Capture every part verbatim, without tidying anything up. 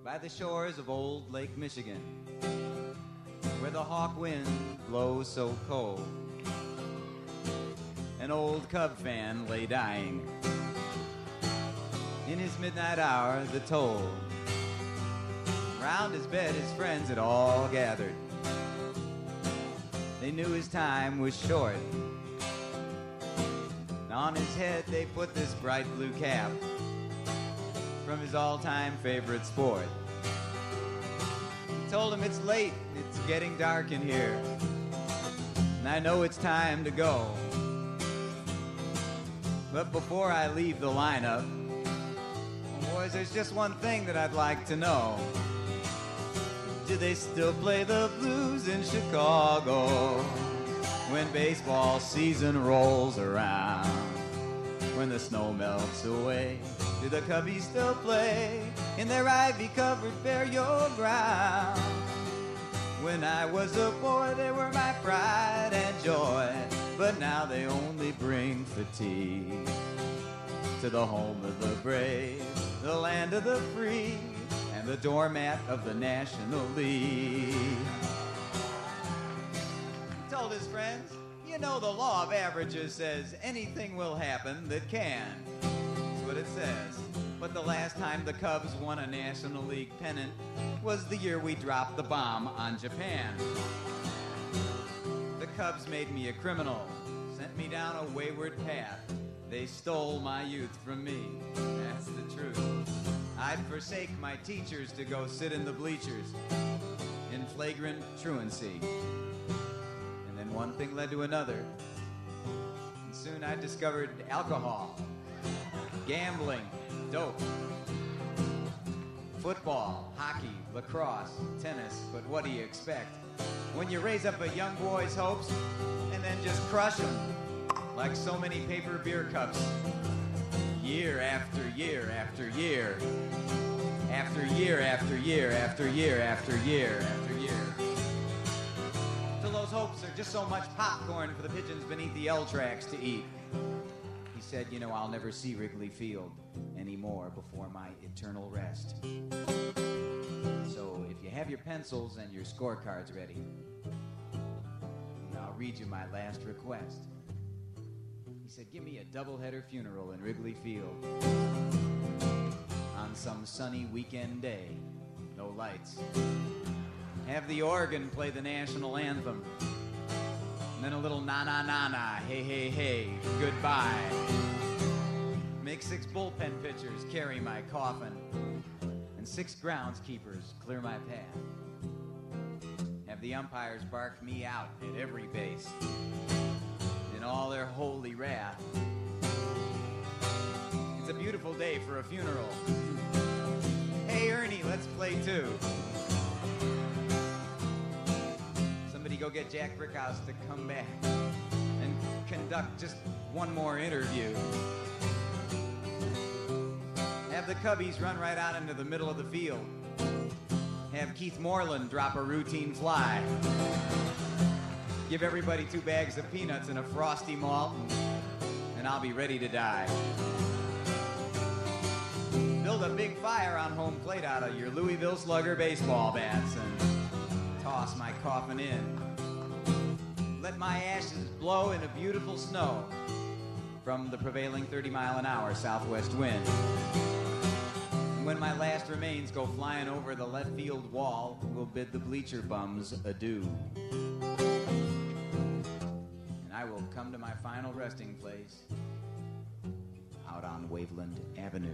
by the shores of old Lake Michigan, where the hawk wind blows so cold. An old Cub fan lay dying. In his midnight hour, the toll. Round his bed, his friends had all gathered. They knew his time was short. And on his head, they put this bright blue cap from his all-time favorite sport. Told him it's late, it's getting dark in here, and I know it's time to go. But before I leave the lineup, boys, there's just one thing that I'd like to know. Do they still play the blues in Chicago when baseball season rolls around? When the snow melts away, do the Cubbies still play in their ivy-covered burial ground? When I was a boy, they were my pride and joy, but now they only bring fatigue to the home of the brave, the land of the free, and the doormat of the National League. He told his friends, you know the law of averages says anything will happen that can. That's what it says. But the last time the Cubs won a National League pennant was the year we dropped the bomb on Japan. The Cubs made me a criminal, sent me down a wayward path. They stole my youth from me. That's the truth. I'd forsake my teachers to go sit in the bleachers in flagrant truancy. And then one thing led to another. And soon I discovered alcohol, gambling, dope, football, hockey, lacrosse, tennis. But what do you expect when you raise up a young boy's hopes and then just crush them like so many paper beer cups, year after year after year, after year after year after year after year after year, till those hopes are just so much popcorn for the pigeons beneath the L tracks to eat. He said, you know, I'll never see Wrigley Field anymore before my eternal rest. So if you have your pencils and your scorecards ready, I'll read you my last request. He said, give me a doubleheader funeral in Wrigley Field on some sunny weekend day, no lights. Have the organ play the national anthem, and then a little na-na-na-na, hey, hey, hey, goodbye. Make six bullpen pitchers carry my coffin, and six groundskeepers clear my path. Have the umpires bark me out at every base in all their holy wrath. It's a beautiful day for a funeral. Hey, Ernie, let's play two. Somebody go get Jack Brickhouse to come back and conduct just one more interview. Have the Cubbies run right out into the middle of the field. Have Keith Moreland drop a routine fly. Give everybody two bags of peanuts and a Frosty malt, and I'll be ready to die. Build a big fire on home plate out of your Louisville Slugger baseball bats and toss my coffin in. Let my ashes blow in a beautiful snow from the prevailing thirty mile an hour southwest wind. And when my last remains go flying over the left field wall, we'll bid the bleacher bums adieu. And I will come to my final resting place out on Waveland Avenue.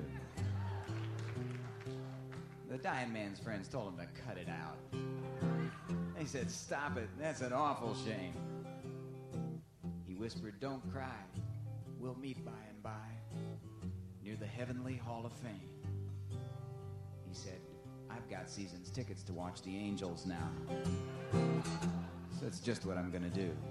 The dying man's friends told him to cut it out. They said, stop it, that's an awful shame. He whispered, don't cry, we'll meet by and by near the Heavenly Hall of Fame. He said, I've got season's tickets to watch the Angels now. So that's just what I'm gonna do.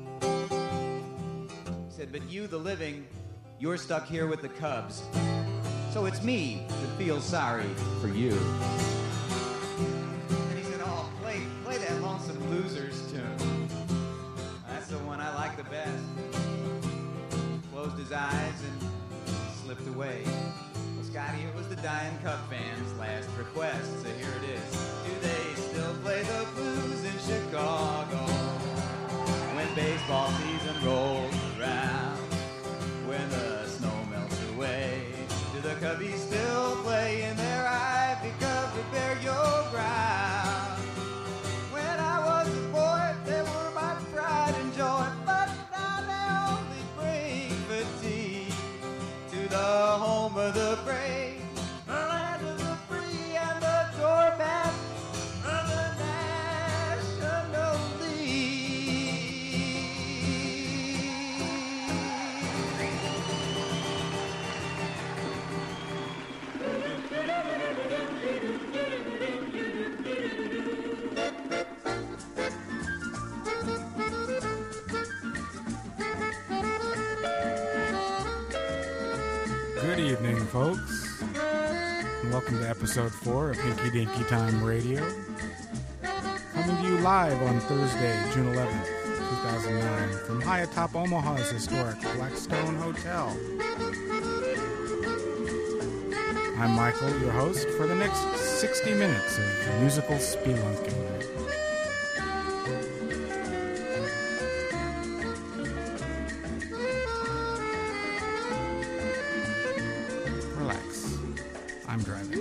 He said, but you, the living, you're stuck here with the Cubs. So it's me that feels sorry for you. And he said, oh, play, play that Lonesome Losers tune. That's the one I like the best. Closed his eyes and slipped away. Those Scotty, it was the Dying Cub fans' last request, so here it is. Do they still play the blues in Chicago when baseball season rolls around? When the snow melts away, do the Cubbies still play in their Ivy covered burial ground? When I was a boy, they were my pride and joy, but now they only bring fatigue to the home of the brave, the land of the free, and the doormat of the National League. Good evening, folks, and welcome to episode four of Hinky Dinky Time Radio, coming to you live on Thursday, June eleventh, two thousand nine, from high atop Omaha's historic Blackstone Hotel. I'm Michael, your host, for the next sixty minutes of musical spelunking. Relax. I'm driving.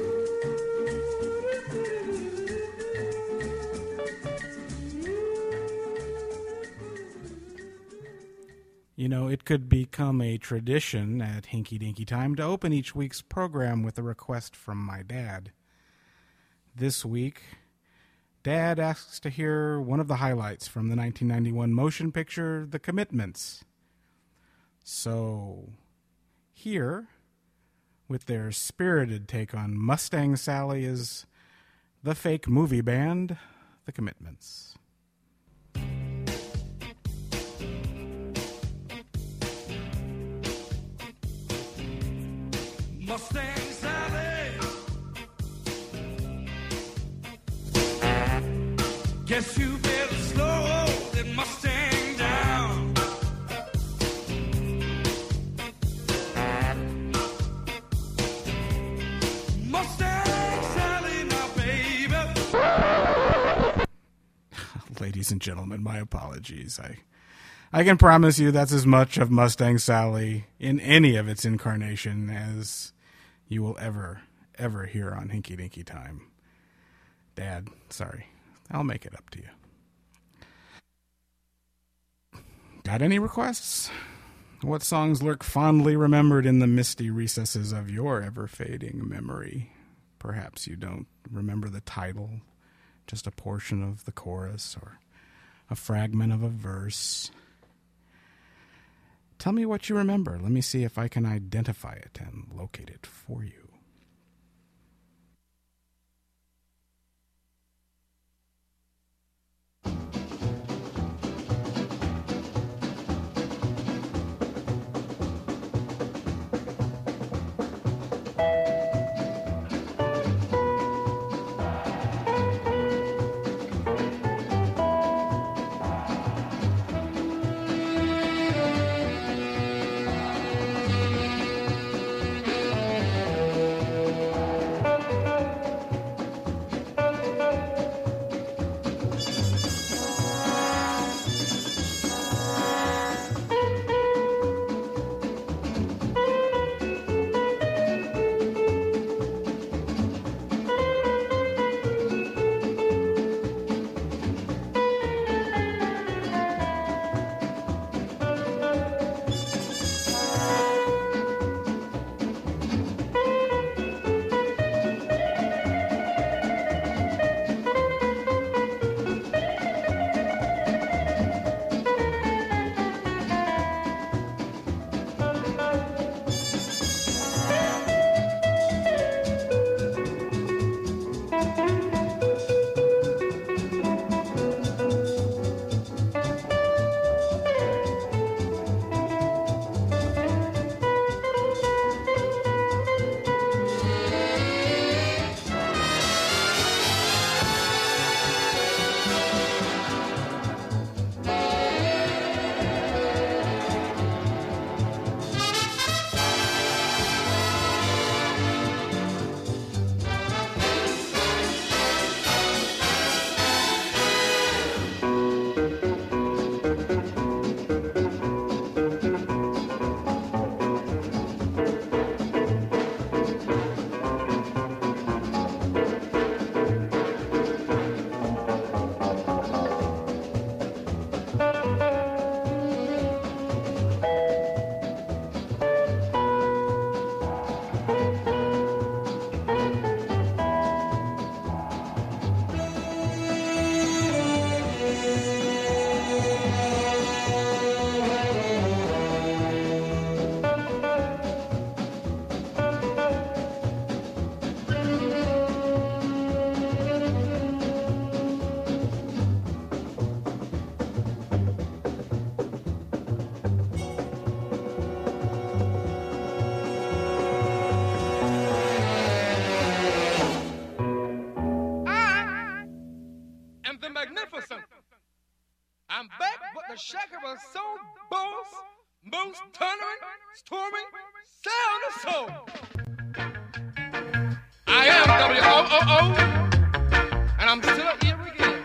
You know, it could become a tradition at Hinky Dinky Time to open each week's program with a request from my dad. This week, Dad asks to hear one of the highlights from the nineteen ninety-one motion picture, The Commitments. So, here, with their spirited take on Mustang Sally, is the fake movie band, The Commitments. Mustang Sally, guess you better slow that Mustang down. Mustang Sally, now baby. Ladies and gentlemen, my apologies. I I can promise you that's as much of Mustang Sally in any of its incarnation as you will ever, ever hear on Hinky Dinky Time. Dad, sorry. I'll make it up to you. Got any requests? What songs lurk fondly remembered in the misty recesses of your ever-fading memory? Perhaps you don't remember the title, just a portion of the chorus or a fragment of a verse. Tell me what you remember. Let me see if I can identify it and locate it for you. the soul boss, most thundering, storming sound of soul. I am W O O O, and I'm still here again.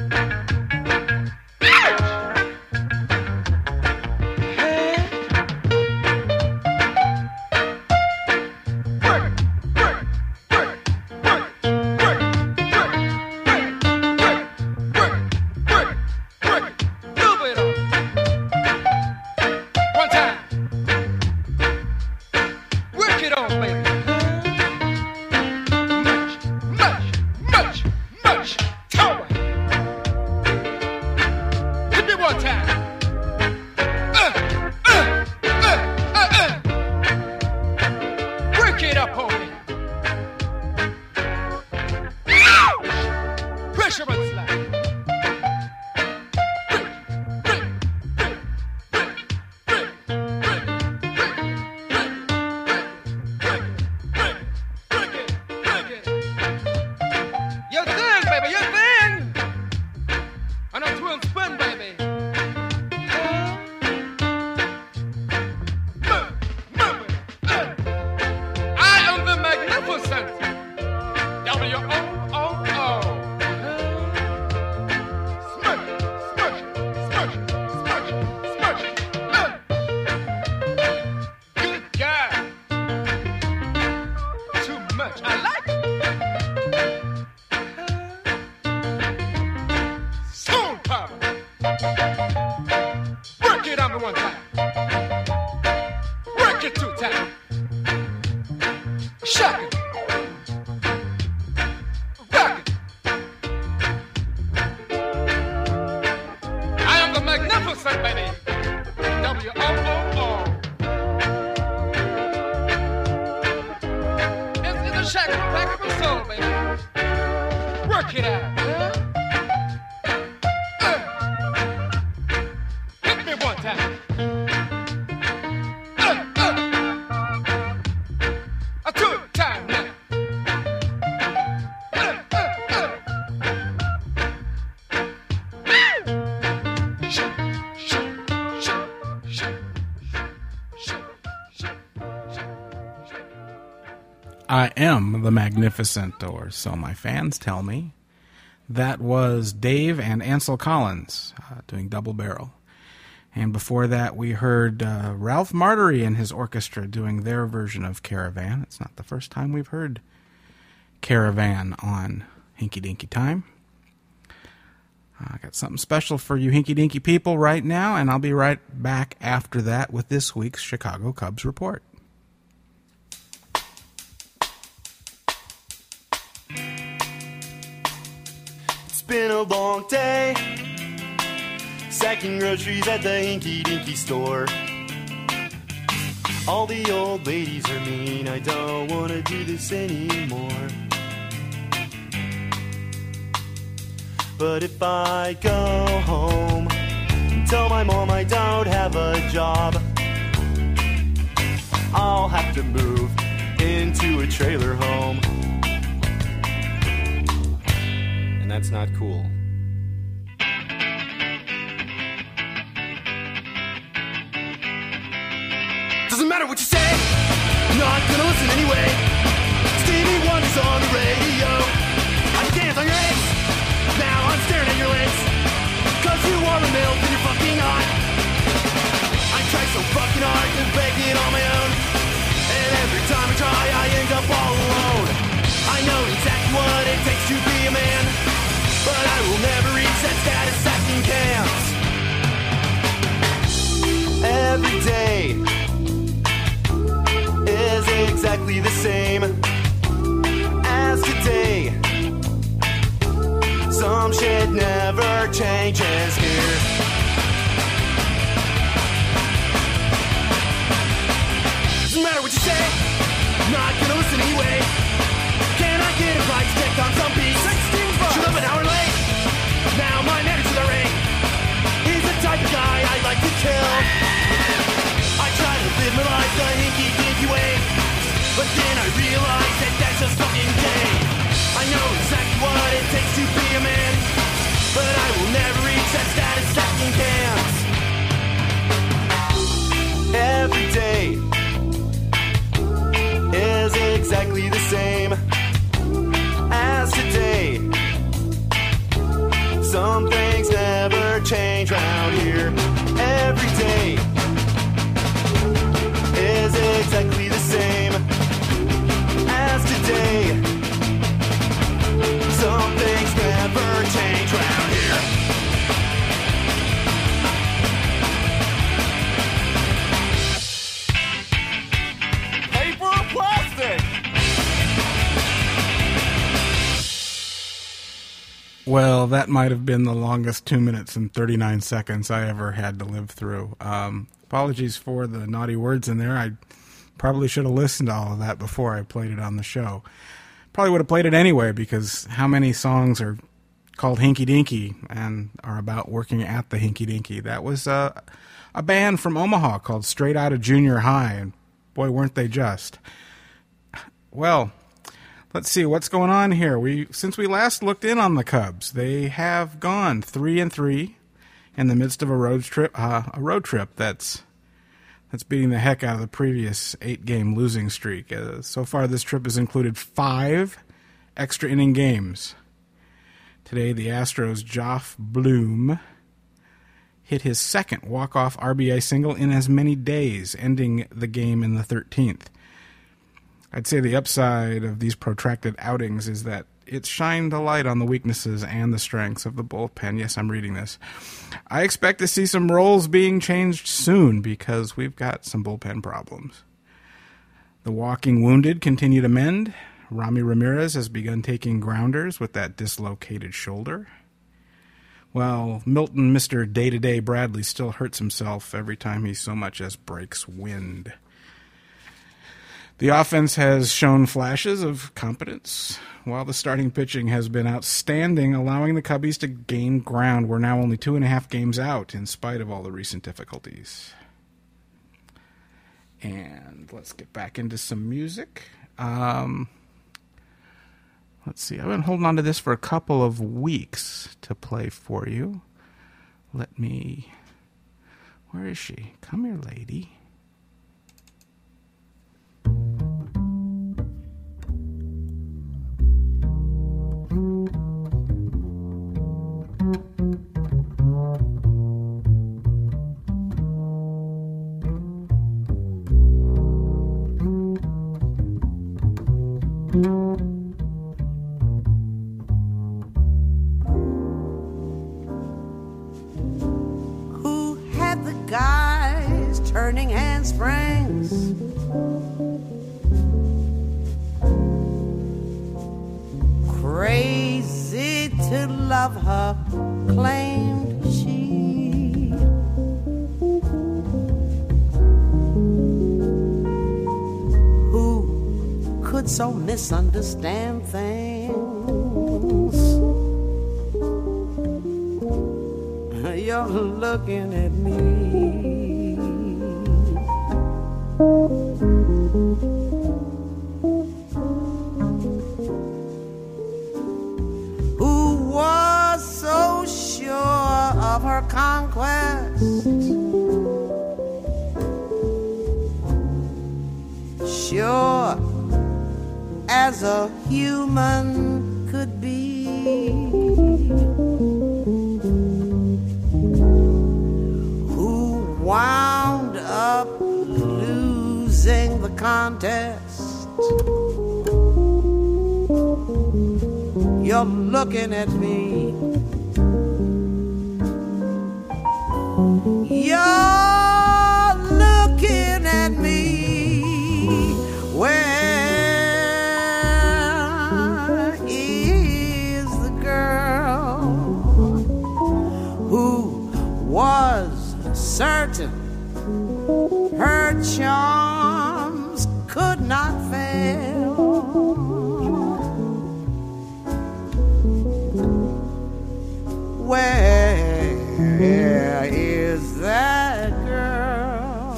I am the Magnificent, or so my fans tell me. That was Dave and Ansel Collins uh, doing Double Barrel. And before that, we heard uh, Ralph Martery and his orchestra doing their version of Caravan. It's not the first time we've heard Caravan on Hinky Dinky Time. I got something special for you Hinky Dinky people right now, and I'll be right back after that with this week's Chicago Cubs report. It's been a long day, sacking groceries at the Hinky Dinky store. All the old ladies are mean, I don't want to do this anymore. But if I go home and tell my mom I don't have a job, I'll have to move into a trailer home. And that's not cool. Doesn't matter what you say, I'm not gonna listen anyway. Stevie Wonder's on the radio. I can dance on your eggs. Now I'm staring at your legs, cause you are a milk and you're fucking hot. I try so fucking hard to make it on my own, and every time I try I end up all alone. I know exactly what it takes to be a man, but I will never reach that status acting camps. Every day is exactly the same as today. Some shit never changes here. Doesn't matter what you say, I'm not gonna listen anyway. Can I get a price check on some beats? Should have an hour late, now my manager's in the ring. He's the type of guy I like to kill. I try to live my life the hinky dinky way, but then I realize that that's just fucking gay. I know exactly what it takes to be a man, but I will never reach that status acting camps. Well, that might have been the longest two minutes and thirty-nine seconds I ever had to live through. Um, apologies for the naughty words in there. I probably should have listened to all of that before I played it on the show. Probably would have played it anyway, because how many songs are called Hinky Dinky and are about working at the Hinky Dinky? That was uh, a band from Omaha called Straight Outta Junior High, and boy, weren't they just. Well, let's see what's going on here. We since we last looked in on the Cubs, they have gone three and three in the midst of a road trip. Uh, a road trip that's that's beating the heck out of the previous eight-game losing streak. Uh, so far, this trip has included five extra inning games. Today, the Astros' Geoff Bloom hit his second walk-off R B I single in as many days, ending the game in the thirteenth. I'd say the upside of these protracted outings is that it shined a light on the weaknesses and the strengths of the bullpen. Yes, I'm reading this. I expect to see some roles being changed soon because we've got some bullpen problems. The walking wounded continue to mend. Rami Ramirez has begun taking grounders with that dislocated shoulder, while Milton, Mister Day-to-Day Bradley, still hurts himself every time he so much as breaks wind. The offense has shown flashes of competence, while the starting pitching has been outstanding, allowing the Cubbies to gain ground. We're now only two and a half games out, in spite of all the recent difficulties. And let's get back into some music. Um, let's see. I've been holding on to this for a couple of weeks to play for you. Let me... Where is she? Come here, lady. Who had the guys turning handsprings? Crazy to love her, claimed she. Who could so misunderstand things? You're looking at me. Who was so sure of her conquest? Sure as a human could be. Wound up losing the contest. You're looking at me. You're looking at me. Where is the girl who was certain her charms could not fail? Where is that girl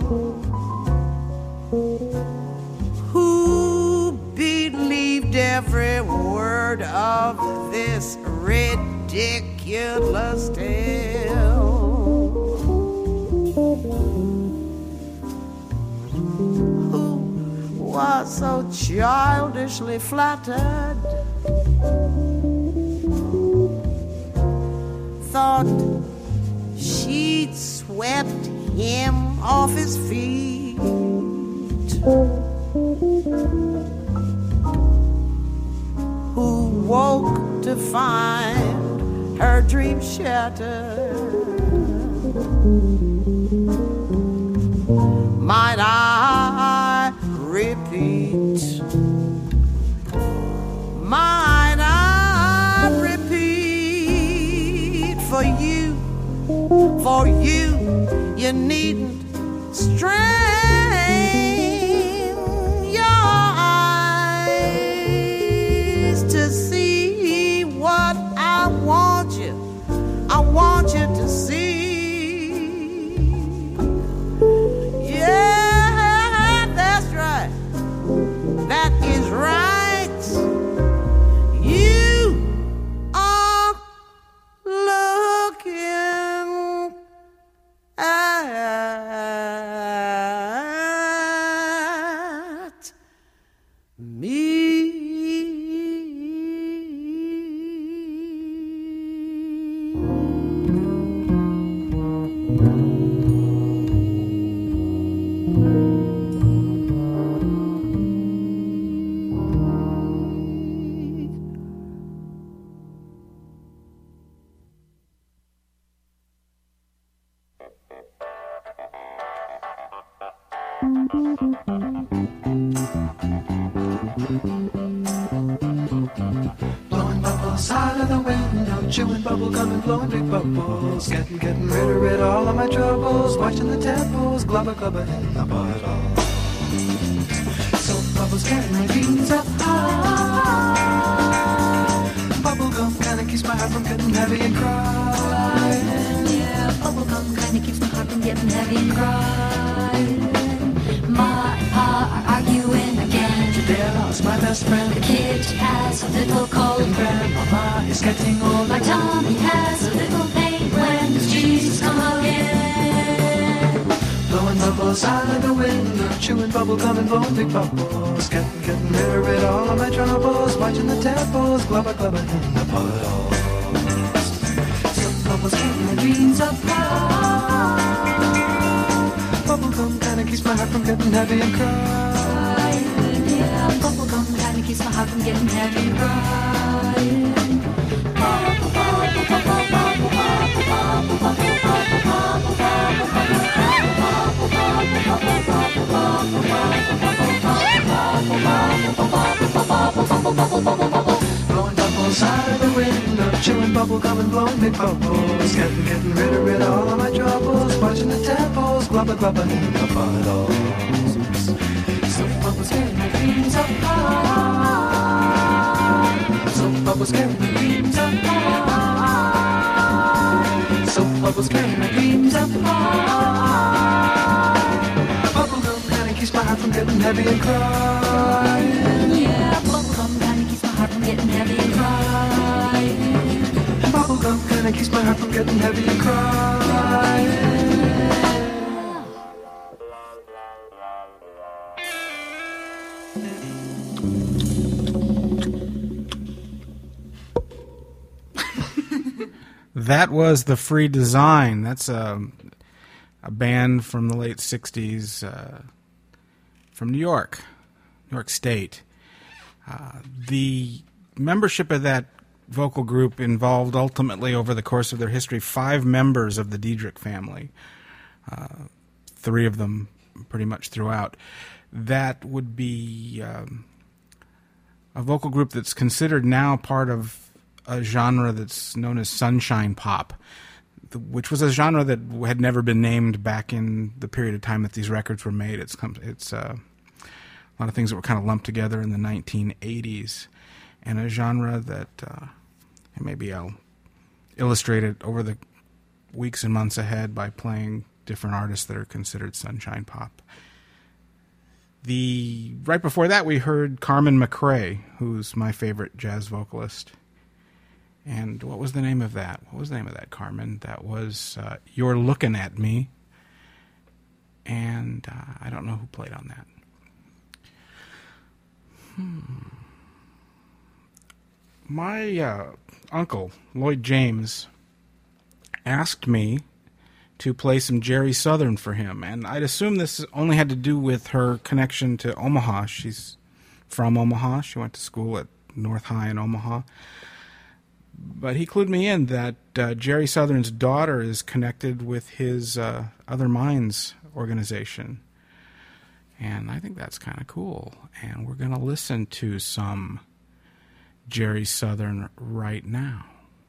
who believed every word of this ridiculous tale? Who was so childishly flattered, thought she'd swept him off his feet? Who woke to find her dream shattered? Might I repeat? Might I repeat? me. Blowing bubbles out of the window, chewing bubble gum and blowing big bubbles. Getting, getting rid of rid all of my troubles. Watching the temples, glubba glubba in the bottle. Soap bubbles carry my dreams up high. Bubble gum kinda keeps my heart from getting heavy and crying. Yeah, bubble gum kinda keeps my heart from getting heavy and crying. Ma and Pa are arguing again. Today I lost my best friend. The kid has a little cold. And Grandmama is getting old. My Tommy has a little pain. When does Jesus come again? Blowing bubbles out of the window, chewing bubble gum and blowing big bubbles. Getting, getting rid of rid all of my troubles. Watching the temples, glubba glubba in the puddles. Some bubbles keep my dreams up high. Bubble gum kinda keeps my heart from getting heavy and crying. Yeah, bubble gum kinda keeps my heart from getting heavy and crying. Blowing bubbles out of the window, chewing bubble gum and blowing big bubbles. Getting, getting rid of rid all of my troubles. Watching the temples, glubba glubba in the puddles. Some bubbles carry my dreams up high. Some bubbles carry my dreams up high. Some bubbles carry my dreams up high. Bubble gum kinda keeps my heart from getting heavy and crying. Yeah, bubble gum kinda keeps my heart from getting heavy and crying. Bubble gum kinda keeps my heart from getting heavy and crying. That was The Free Design. That's a, a band from the late sixties uh, from New York, New York State. Uh, the membership of that vocal group involved ultimately, over the course of their history, five members of the Diedrich family, uh, three of them pretty much throughout. That would be um, a vocal group that's considered now part of a genre that's known as sunshine pop, which was a genre that had never been named back in the period of time that these records were made. It's it's uh, a lot of things that were kind of lumped together in the nineteen eighties, and a genre that uh, maybe I'll illustrate it over the weeks and months ahead by playing different artists that are considered sunshine pop. The right before that, we heard Carmen McRae, who's my favorite jazz vocalist. And what was the name of that? What was the name of that, Carmen? That was uh, You're Looking at Me. And uh, I don't know who played on that. Hmm. My uh, uncle, Lloyd James, asked me to play some Jerry Southern for him. And I'd assume this only had to do with her connection to Omaha. She's from Omaha. She went to school at North High in Omaha. But he clued me in that uh, Jerry Southern's daughter is connected with his uh, Other Minds organization. And I think that's kind of cool. And we're going to listen to some Jerry Southern right now.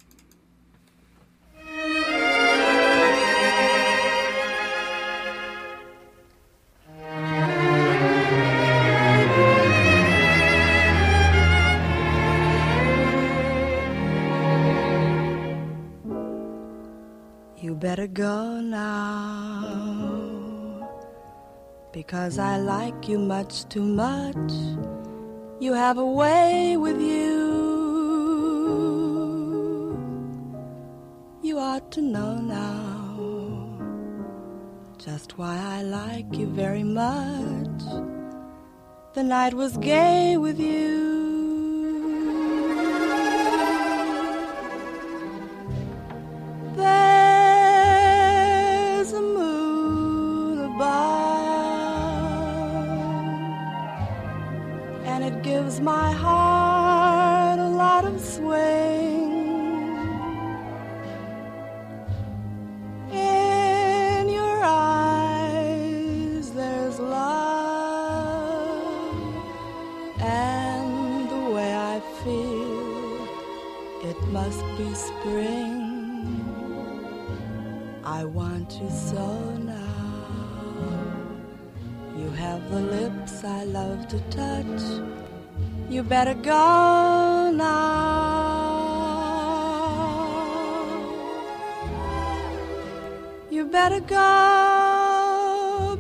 You better go now, because I like you much too much. You have a way with you. You ought to know now just why I like you very much. the night was gay with you. There's a moon above, and it gives my heart a lot of swing. In your eyes there's love, and the way I feel, it must be spring. I want you so now. You have the lips I love to touch. You better go now. You better go,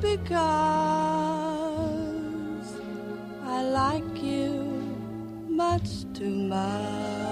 because I like you much too much.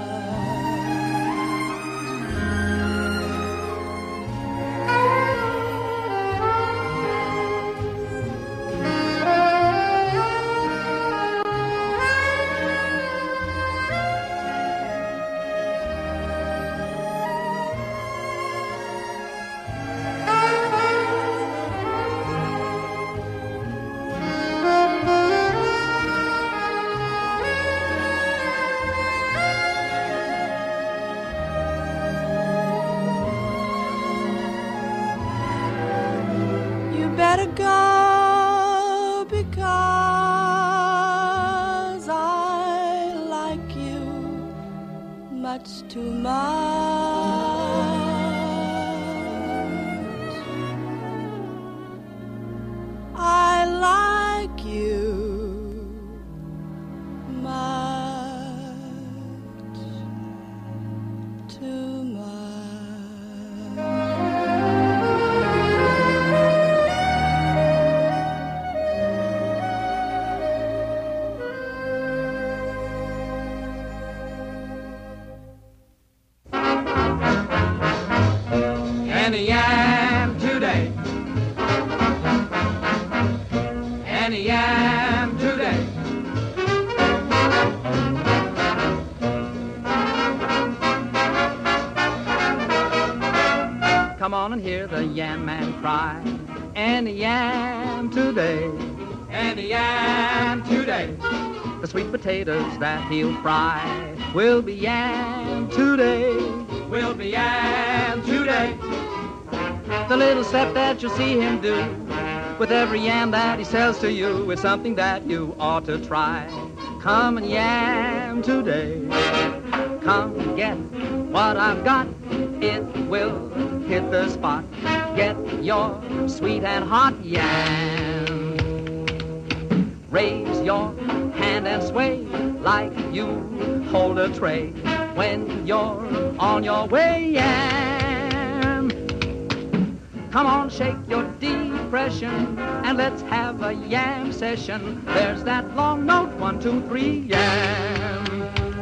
Better go, because I like you much too much. I like you much too much. Annie Yam today. Annie Yam today. Come on and hear the yam man cry. Annie Yam today. Annie Yam today. The sweet potatoes that he'll fry will be yam today. Will be yam today. The little step that you see him do with every yam that he sells to you is something that you ought to try. Come and yam today. Come and get what I've got. It will hit the spot. Get your sweet and hot yam. Raise your hand and sway like you hold a tray when you're on your way, yam. Come on, shake your depression and let's have a yam session. There's that long note, one, two, three, yam.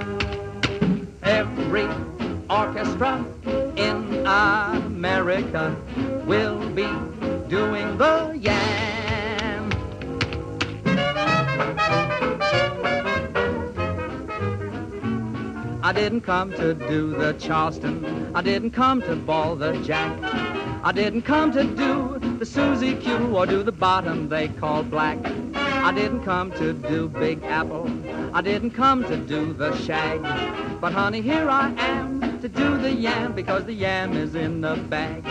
Every orchestra in America will be doing the yam. I didn't come to do the Charleston. I didn't come to ball the jack. I didn't come to do the Susie Q or do the bottom they call black. I didn't come to do Big Apple. I didn't come to do the shag. But honey, here I am to do the yam because the yam is in the bag.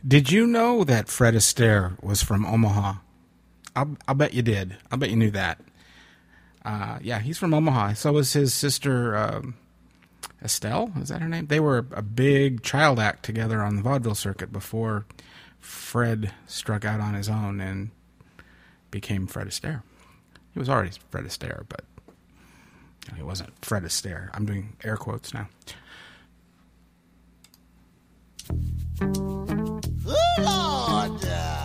Did you know that Fred Astaire was from Omaha? I'll, I'll bet you did. I'll bet you knew that. Uh, yeah, he's from Omaha. So was his sister um, Estelle. Is that her name? They were a big child act together on the vaudeville circuit before Fred struck out on his own and became Fred Astaire. He was already Fred Astaire, but you know, he wasn't Fred Astaire. I'm doing air quotes now. Good Lord!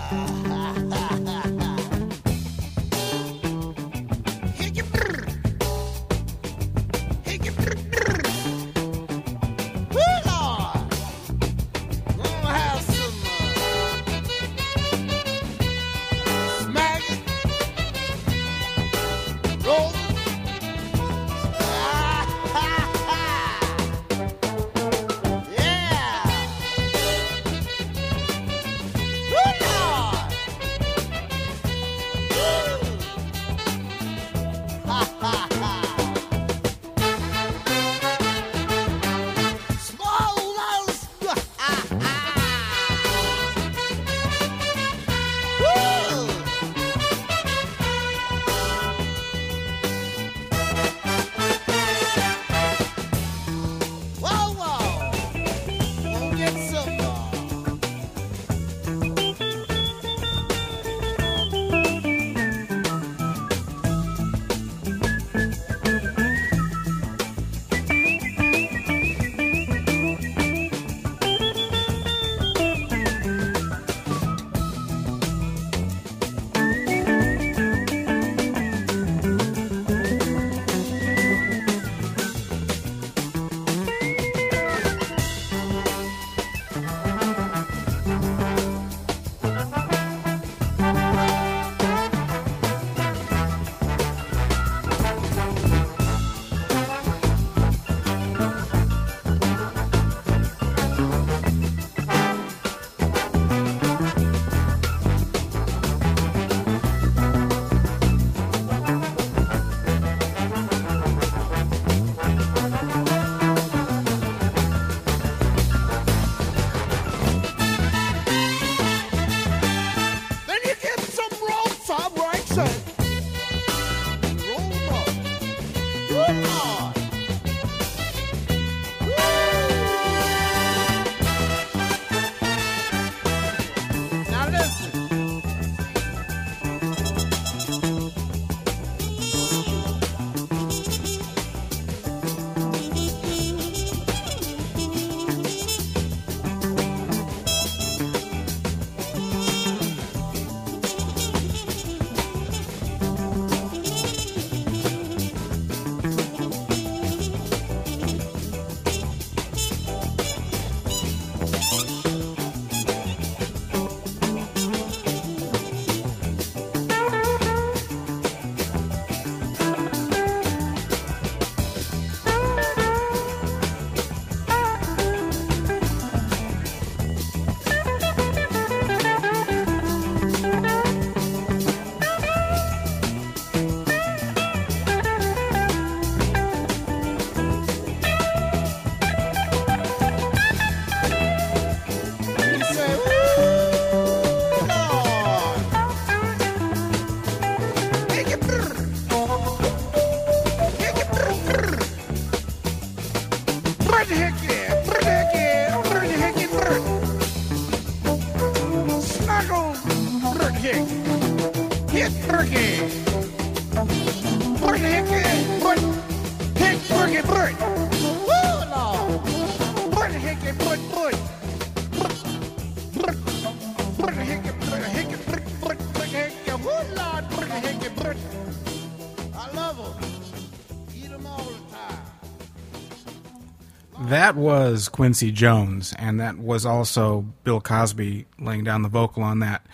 That was Quincy Jones, and that was also Bill Cosby laying down the vocal on that.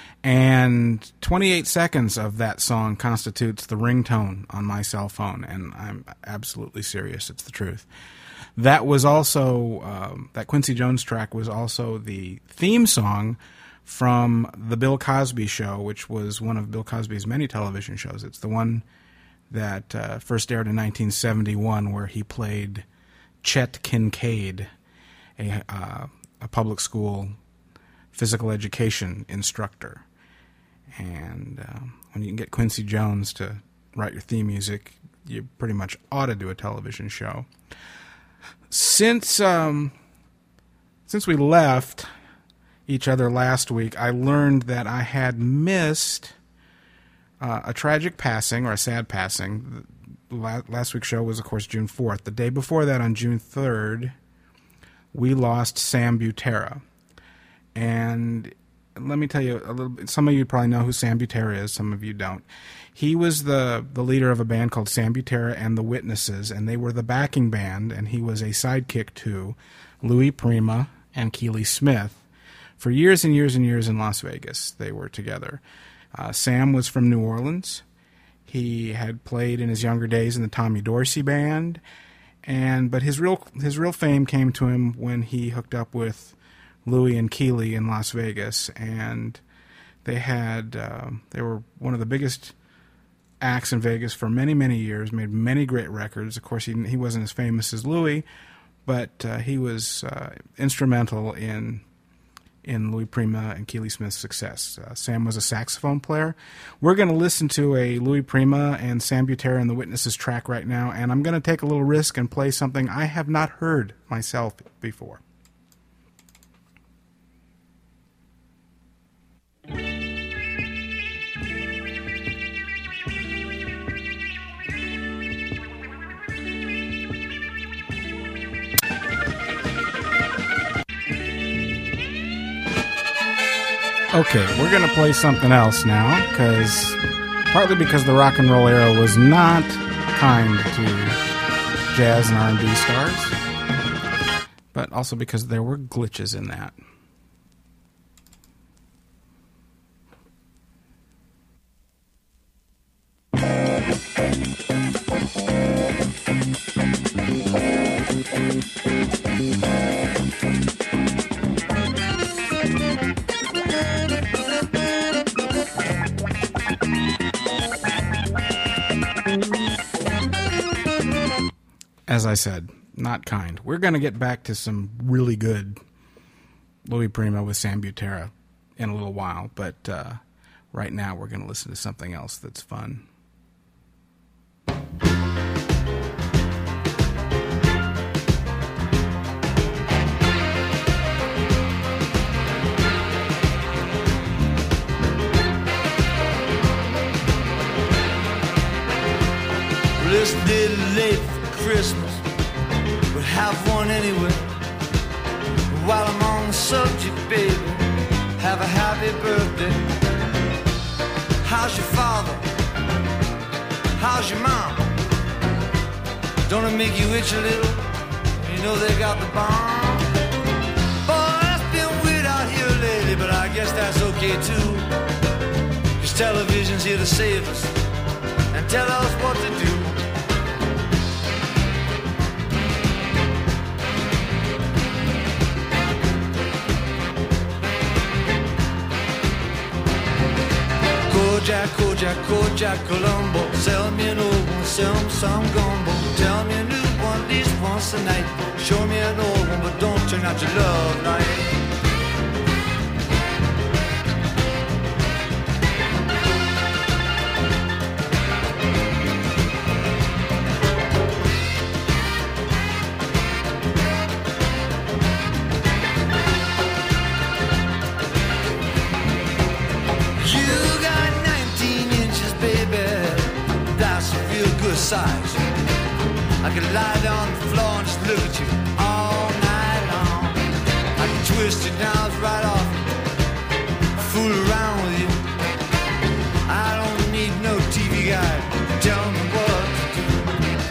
And twenty-eight seconds of that song constitutes the ringtone on my cell phone, and I'm absolutely serious. It's the truth. That was also, um, that Quincy Jones track was also the theme song from The Bill Cosby Show, which was one of Bill Cosby's many television shows. It's the one that uh, first aired in nineteen seventy-one, where he played Chet Kincaid, a, uh, a public school physical education instructor. And uh, when you can get Quincy Jones to write your theme music, you pretty much ought to do a television show. Since um, since we left each other last week, I learned that I had missed uh, a tragic passing, or a sad passing. La- last week's show was, of course, June fourth. The day before that, on June third, we lost Sam Butera. And let me tell you a little bit. Some of you probably know who Sam Butera is. Some of you don't. He was the, the leader of a band called Sam Butera and the Witnesses, and they were the backing band, and he was a sidekick to Louis Prima and Keely Smith. For years and years and years in Las Vegas, they were together. Uh, Sam was from New Orleans. He had played in his younger days in the Tommy Dorsey Band, and but his real his real fame came to him when he hooked up with Louis and Keely in Las Vegas, and they had uh, they were one of the biggest acts in Vegas for many, many years, made many great records. Of course, he he wasn't as famous as Louis, but uh, he was uh, instrumental in in Louis Prima and Keely Smith's success. Uh, Sam was a saxophone player. We're going to listen to a Louis Prima and Sam Butera and the Witnesses track right now, and I'm going to take a little risk and play something I have not heard myself before. Okay, we're going to play something else now, because partly because the rock and roll era was not kind to jazz and R and B stars, but also because there were glitches in that. As I said, not kind. We're going to get back to some really good Louis Prima with Sam Butera in a little while, but uh, right now we're going to listen to something else that's fun. This day late for Christmas, but have one anyway. While I'm on the subject, baby, have a happy birthday. How's your father? How's your mom? Don't it make you itch a little? You know they got the bomb. Boy, it's been weird out here lately, but I guess that's okay too. Cause television's here to save us and tell us what to do. Kojak, Kojak, Kojak, Columbo. Sell me an old one, sell me some gumbo. Tell me a new one, at least once a night. Show me an old one, but don't turn out your love light. Size. I could lie down on the floor and just look at you all night long. I can twist your nails right off, fool around with you. I don't need no T V guide to tell me what to do.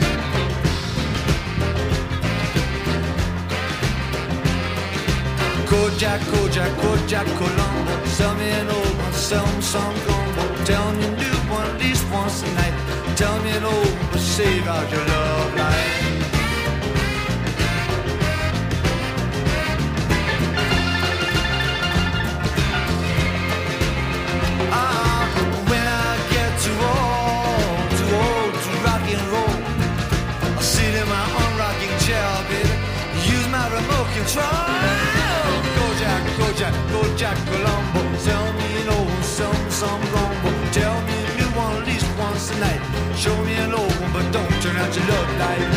Kojak, Kojak, Kojak, Columbo. Sell me an old one, sell me some gumbo. Tell me a new one at least once a night. Tell me an old one, but save out your love life. Ah, when I get too old, too old to rock and roll, I'll sit in my unrocking chair, baby, use my remote control. Kojak, Kojak, Kojak, Colombo. Tell me an old one, sell me some gumbo. Tell me a new one at least once a night. Show me an old one, but don't turn out your love light.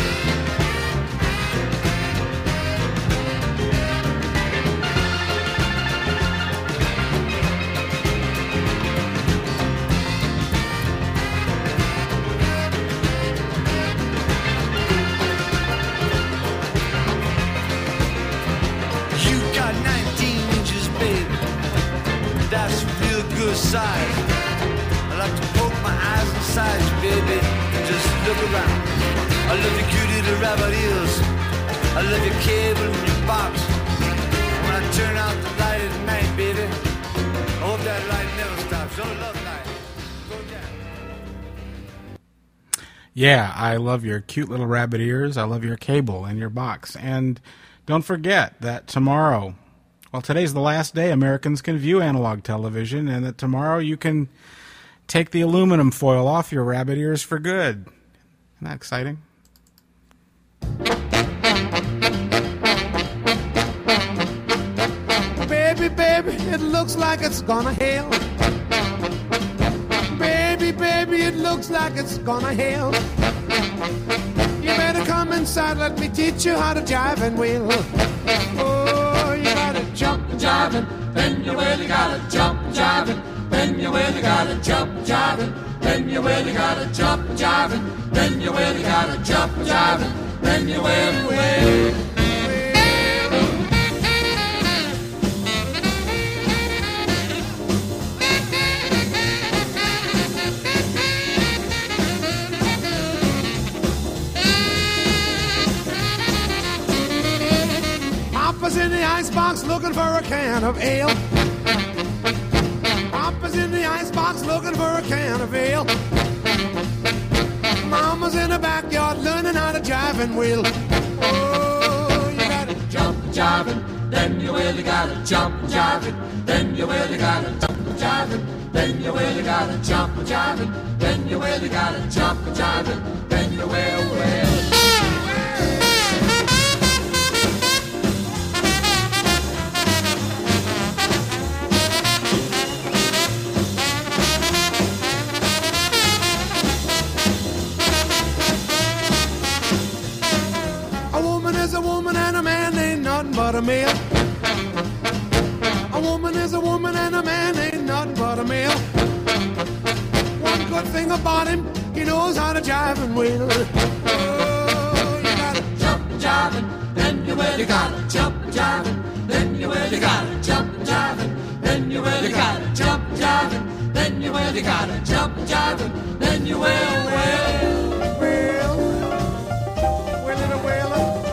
That's a real good size. I like to poke my eyes inside you, baby. Just look around. I love your cute little rabbit ears. I love your cable and your box. When I turn out the light at night, baby, I hope that light never stops. Your love light. Go down. Yeah, I love your cute little rabbit ears. I love your cable and your box. And don't forget that tomorrow, well, today's the last day Americans can view analog television, and that tomorrow you can take the aluminum foil off your rabbit ears for good. Isn't that exciting? Baby, baby, it looks like it's gonna hail. Baby, baby, it looks like it's gonna hail. You better come inside, let me teach you how to jive and wheel. Oh, you gotta jump and jive and then you really gotta jump and jive and then you really gotta jump and jive and then you really gotta jump and jive and then you really gotta jump and jive and then you will, will. Papa's in the icebox looking for a can of ale. Papa's in the icebox looking for a can of ale. Mama's in the backyard learning how to jive and wheel. Oh, you gotta jump jiving, then you really gotta jump jiving, then you really gotta jump jiving, then you really gotta jump jiving, then you really gotta jump jiving, then you will, will. A woman and a man ain't nothing but a male. A woman is a woman and a man ain't nothing but a male. One good thing about him, he knows how to jive and wheel. Oh, you gotta jump jiving, then you really gotta jump jiving, then you really gotta jump jiving, then you really gotta jump jiving, then you really gotta jump jiving, then you will, will, will, will it a will?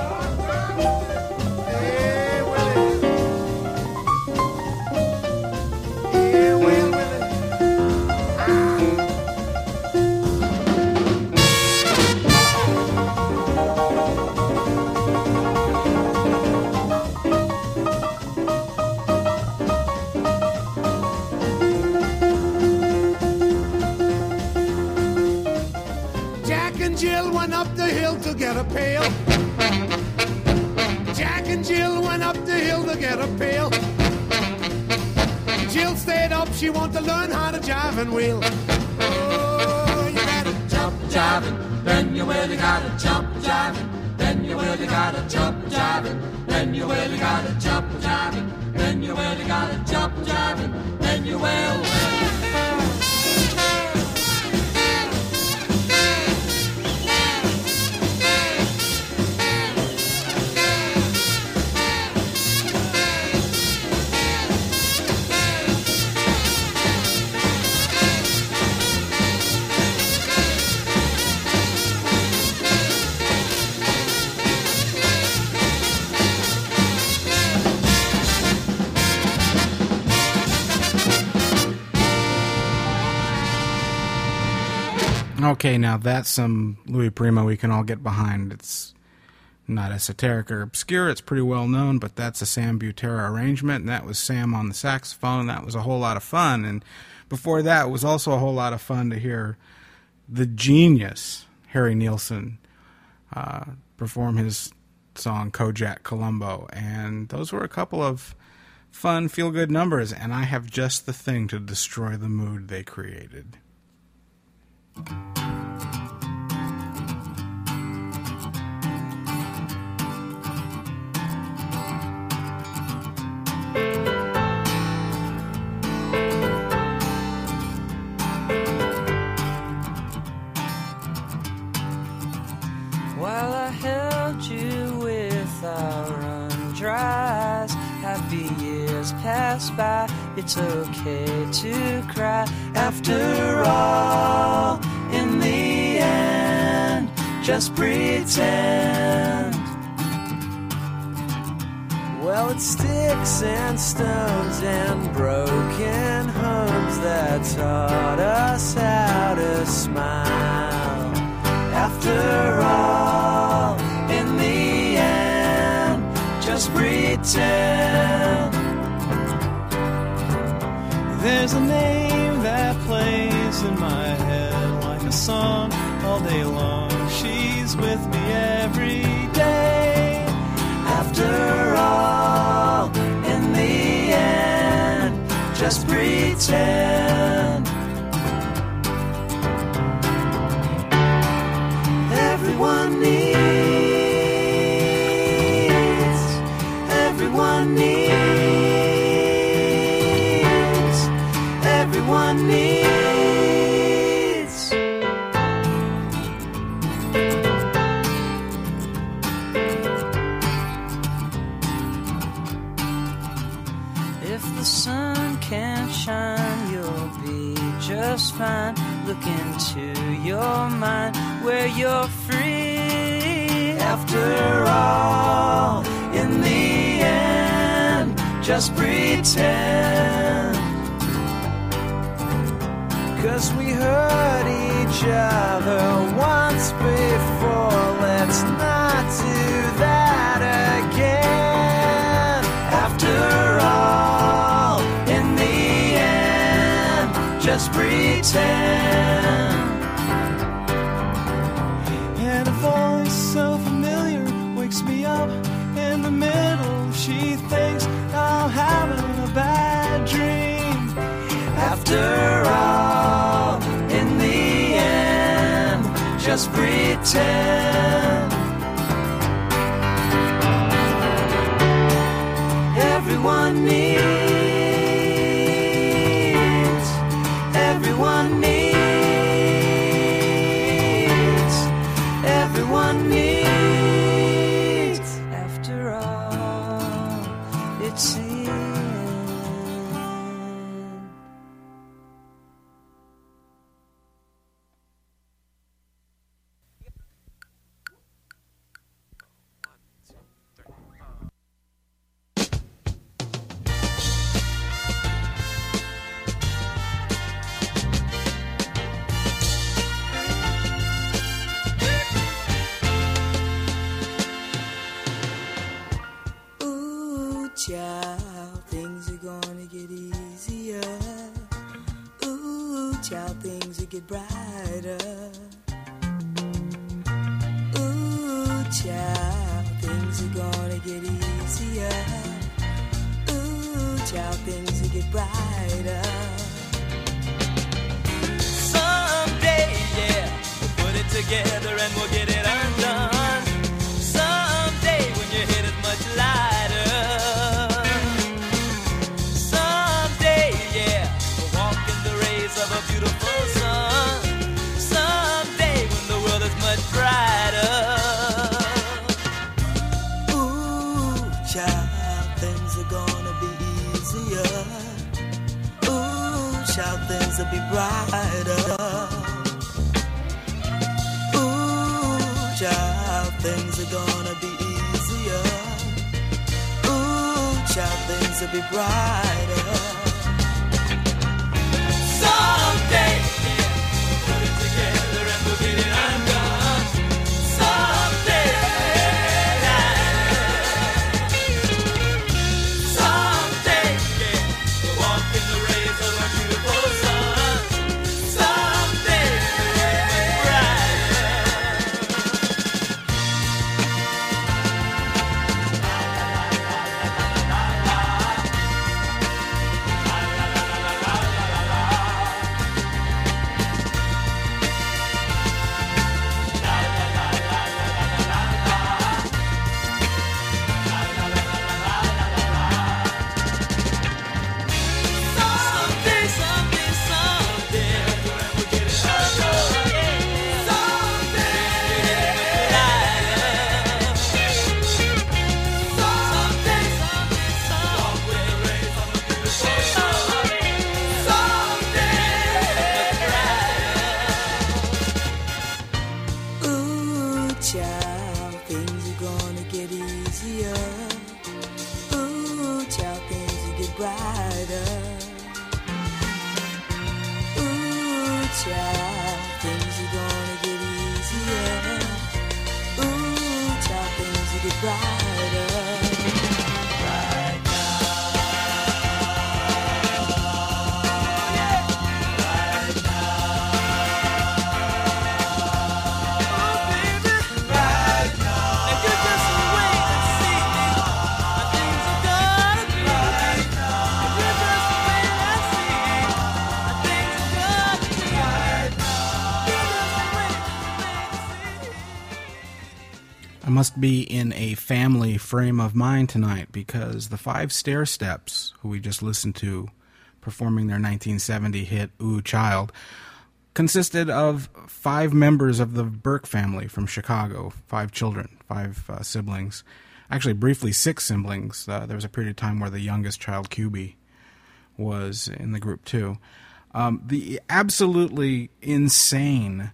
Jill went up the hill to get a pail. Jack and Jill went up the hill to get a pail. Jill stayed up, she wanted to learn how to jive and wheel. Oh, you gotta jump jiving, then you really gotta jump jiving, then you really gotta jump jiving, then you really gotta jump jiving, then you really gotta jump jiving, then you will, will. Okay, now that's some Louis Prima we can all get behind. It's not esoteric or obscure. It's pretty well known, but that's a Sam Butera arrangement, and that was Sam on the saxophone. That was a whole lot of fun. And before that, it was also a whole lot of fun to hear the genius Harry Nilsson uh, perform his song Kojak Colombo. And those were a couple of fun, feel-good numbers, and I have just the thing to destroy the mood they created. While I held you with our undries, happy years pass by, it's okay to cry. After all, in the end, just pretend. Well, it's sticks and stones and broken homes that taught us how to smile. After all, in the end, just pretend. There's a name that plays in my head like a song all day long. She's with me every day. After all, in the end, just pretend. Everyone needs, everyone needs, everyone needs. If the sun can't shine, you'll be just fine. Look into your mind where you're free. After all, in the end, just pretend. 'Cause we hurt each other once before, let's not do that again. After all, in the end, just pretend. And a voice so familiar wakes me up in the middle. She thinks I'm having a bad dream. After all, in the end, just pretend. Everyone needs, everyone needs, everyone needs. After all, it's the child, things are gonna get easier. Ooh, child, things will get brighter. Ooh, child, things are gonna get easier. Ooh, child, things will get brighter. Someday, yeah, we'll put it together and we'll get it undone. Someday, when your head is much lighter. Of a beautiful sun. Someday when the world is much brighter. Ooh, child, things are gonna be easier. Ooh, child, things will be brighter. Ooh, child, things are gonna be easier. Ooh, child, things will be brighter. Someday, yeah, put it together and we'll get it undone. Someday, someday, yeah, we'll walk in the rays of a beautiful sun. Someday, brighter. I must be in a family frame of mind tonight because the Five Stairsteps, who we just listened to performing their nineteen seventy hit Ooh Child, consisted of five members of the Burke family from Chicago, five children, five uh, siblings. Actually, briefly, six siblings. Uh, there was a period of time where the youngest child, Q B, was in the group too. Um, the absolutely insane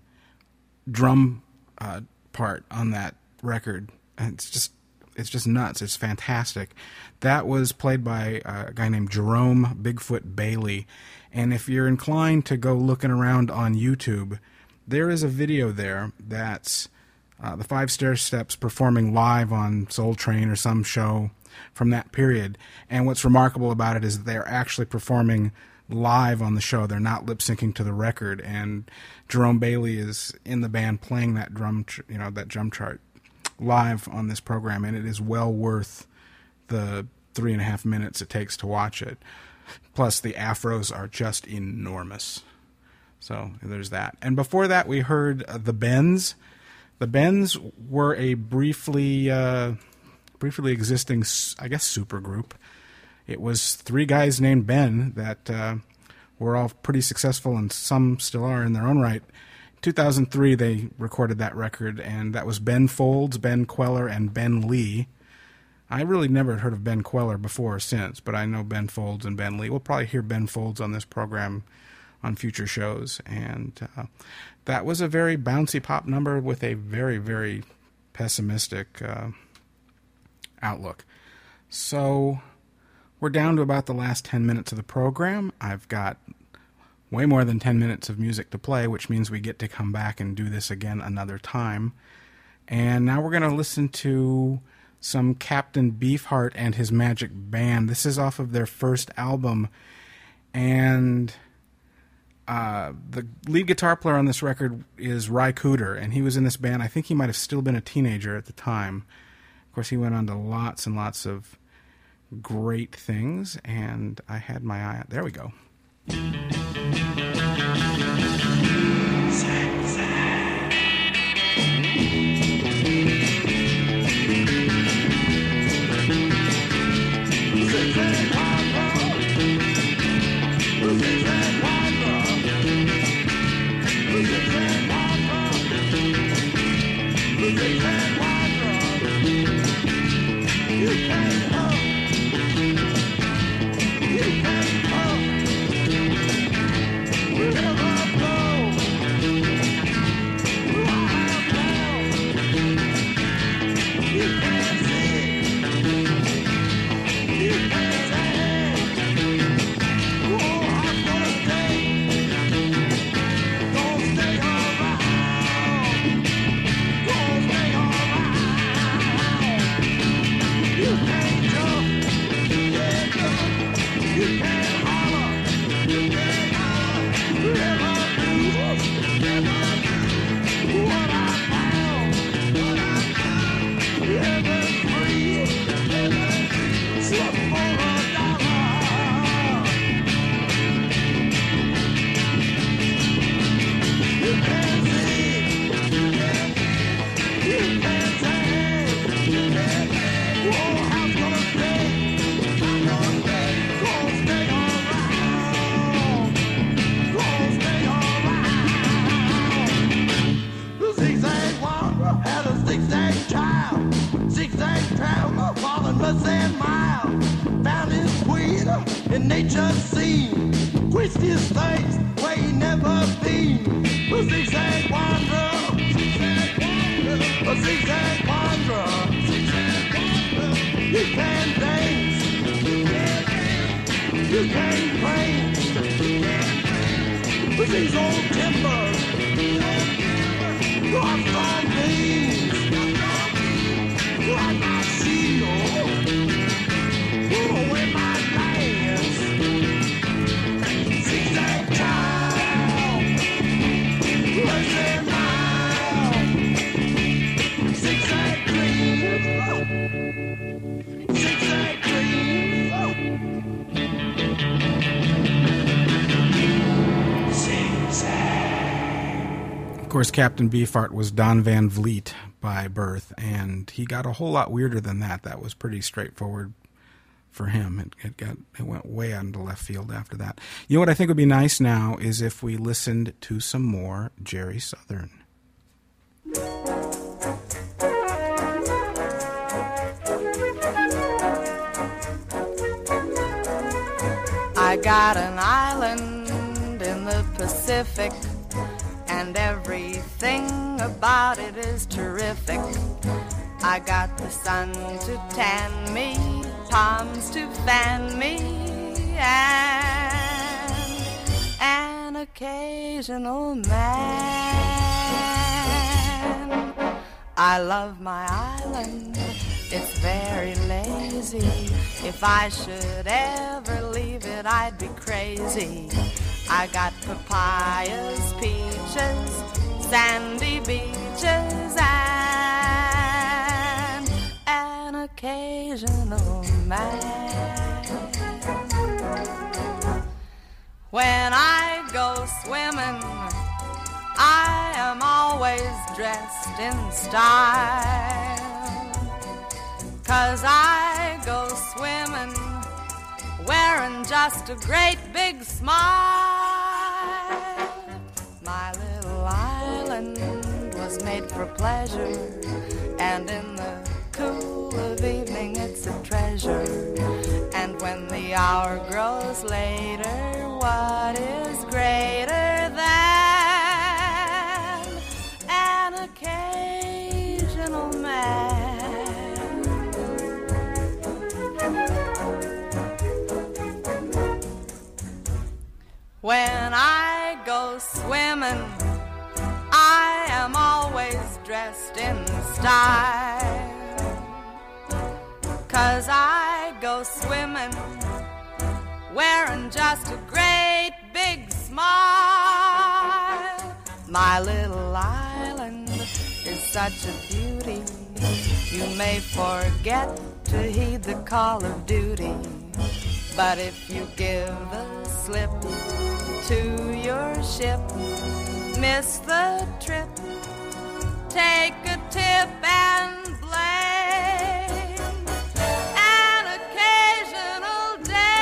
drum uh, part on that record, it's just it's just nuts. It's fantastic. That was played by a guy named Jerome Bigfoot Bailey, and if you're inclined to go looking around on YouTube, there is a video there that's uh, the Five Stairsteps performing live on Soul Train or some show from that period. And what's remarkable about it is they're actually performing live on the show. They're not lip syncing to the record, and Jerome Bailey is in the band playing that drum, tr- you know, that drum chart live on this program, and it is well worth the three and a half minutes it takes to watch it. Plus, the afros are just enormous. So there's that. And before that, we heard uh, the Bends. The Bends were a briefly, uh, briefly existing, I guess, supergroup. It was three guys named Ben that uh, were all pretty successful, and some still are in their own right. two thousand three, they recorded that record, and that was Ben Folds, Ben Queller, and Ben Lee. I really never heard of Ben Queller before or since, but I know Ben Folds and Ben Lee. We'll probably hear Ben Folds on this program on future shows. And uh, that was a very bouncy pop number with a very, very pessimistic uh, outlook. So we're down to about the last ten minutes of the program. I've got way more than ten minutes of music to play, which means we get to come back and do this again another time. And now we're going to listen to some Captain Beefheart and his Magic Band. This is off of their first album, and uh, the lead guitar player on this record is Ry Cooder, and he was in this band. I think he might have still been a teenager at the time. Of course, he went on to lots and lots of great things, and I had my eye on. There we go. Of course, Captain Beefheart was Don Van Vliet, by birth, and he got a whole lot weirder than that. That was pretty straightforward for him. It, it got it went way out into left field after that. You know what I think would be nice now is if we listened to some more Jerry Southern. I got an island in the Pacific, and everything about it is terrific. I got the sun to tan me, palms to fan me, and an occasional man. I love my island, it's very lazy. If I should ever leave it, I'd be crazy. I got papayas, peaches, sandy beaches, and an occasional man. When I go swimming, I am always dressed in style, 'cause I go swimming wearing just a great big smile. My little island was made for pleasure, and in the cool of evening it's a treasure. And when the hour grows later, what is greater than an occasional man? When I go swimming, I am always dressed in style, 'cause I go swimming wearing just a great big smile. My little island is such a beauty, you may forget to heed the call of duty. But if you give the slip to your ship, miss the trip, take a tip and blame an occasional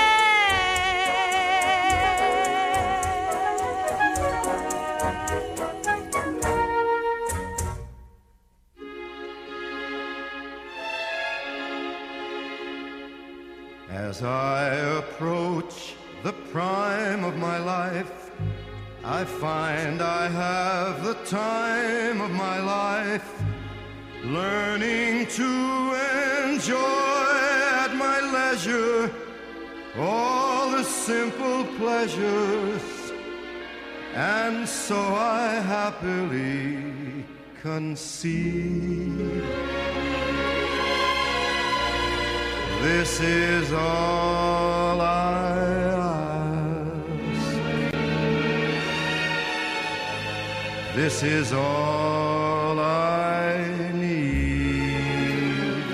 As I approach the prime of my life, I find I have the time of my life, learning to enjoy at my leisure all the simple pleasures, and so I happily conceive. This is all I ask. This is all I need.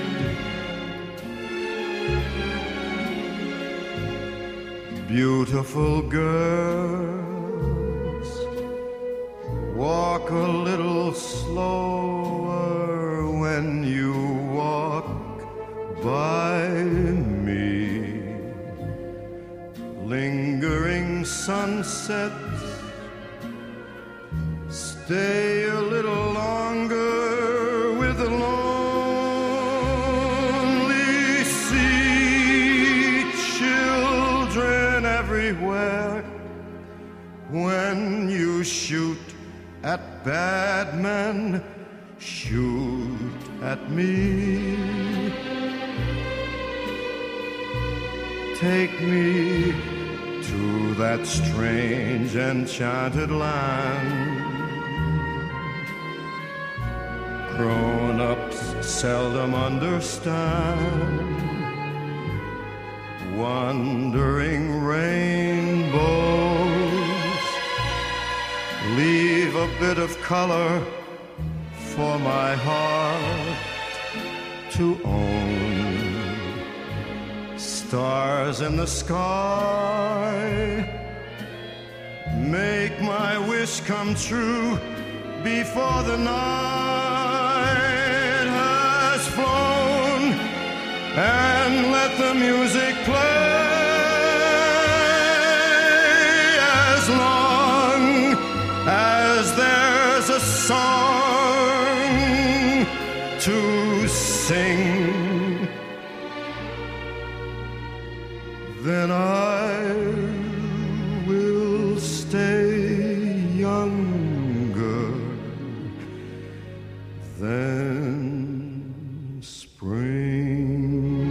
Beautiful girls, walk a little slower when you walk by me. Lingering sunsets, stay a little longer with the lonely sea. Children everywhere, when you shoot at bad men, shoot at me. Take me to that strange enchanted land. Grown-ups seldom understand. Wandering rainbows leave a bit of color for my heart to own. Stars in the sky make my wish come true before the night and let the music play as long as there's a song to sing. Then I will stay younger than spring.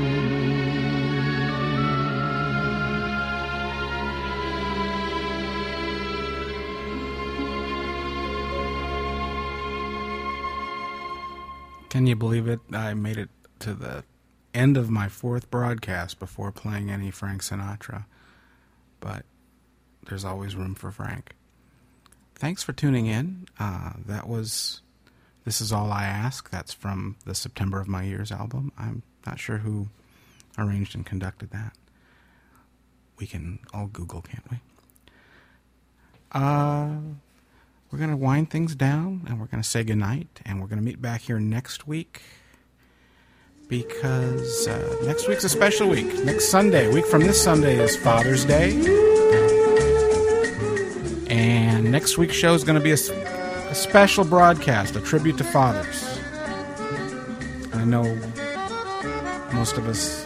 Can you believe it? I made it to the end of my fourth broadcast before playing any Frank Sinatra. But there's always room for Frank. Thanks for tuning in. Uh, that was This Is All I Ask. That's from the September of My Years album. I'm not sure who arranged and conducted that. We can all Google, can't we? Uh, we're going to wind things down, and we're going to say goodnight, and we're going to meet back here next week, because uh, next week's a special week. Next Sunday, a week from this Sunday, is Father's Day. And next week's show is going to be a, a special broadcast, a tribute to fathers. I know most of us...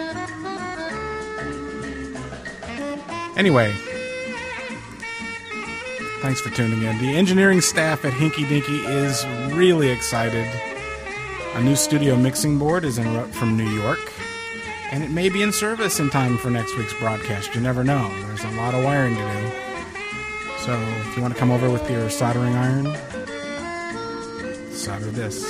Anyway, thanks for tuning in. The engineering staff at Hinky Dinky is really excited. A new studio mixing board is en route from New York, and it may be in service in time for next week's broadcast. You never know. There's a lot of wiring to do. So if you want to come over with your soldering iron, solder this.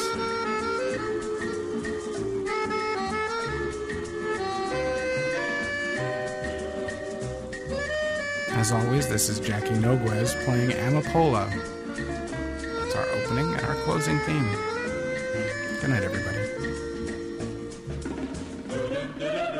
As always, this is Jackie Noguez playing Amapola. It's our opening and our closing theme. Good night, everybody.